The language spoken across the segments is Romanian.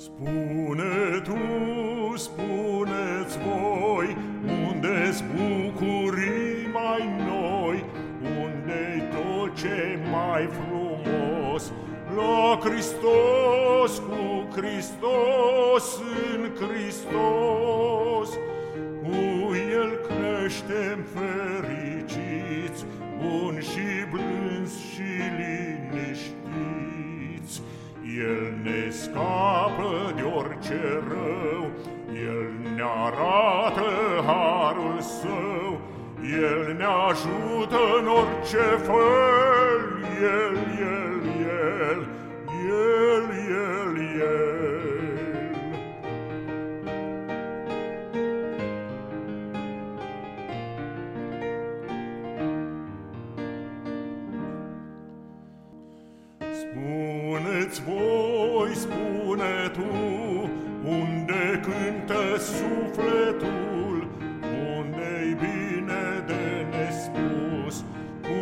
Spune tu, spuneți voi, unde-s bucurii mai noi, unde-i tot ce mai frumos? La Hristos, cu Hristos, în Hristos. Cu El creștem fericiți, buni și blânzi și liniștiți. El ne scapă de orice rău, El ne arată harul Său, El ne ajută în orice fel, El. Spuneți voi, spune tu, unde cântă sufletul, unde-i bine de nespus. Cu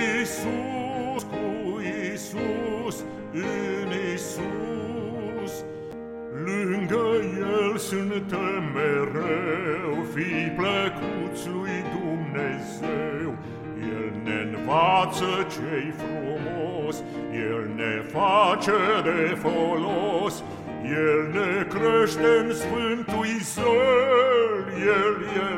Iisus, în Iisus. Lângă El suntem mereu, fii plăcuți lui Dumnezeu. El ne învață ce-i frumos, El ne face de folos, El ne crește în sfântul Zăl, El.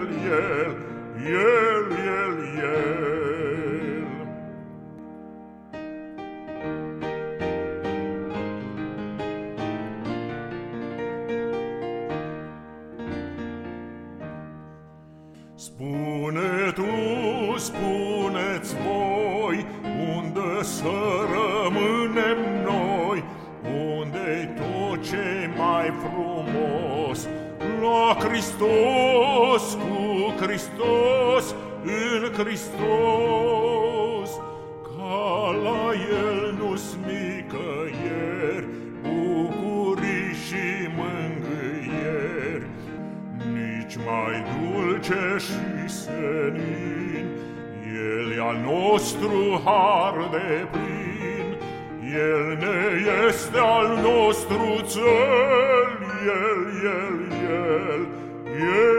Spune tu, spuneți voi, unde să rămânem noi, unde-i tot ce mai frumos? La Hristos, cu Hristos, în Hristos. Ca la El nu-s nicăieri bucurii și mângâieri, nici mai dulce și senin. El e al nostru har de plin, El ne este al nostru cel, El.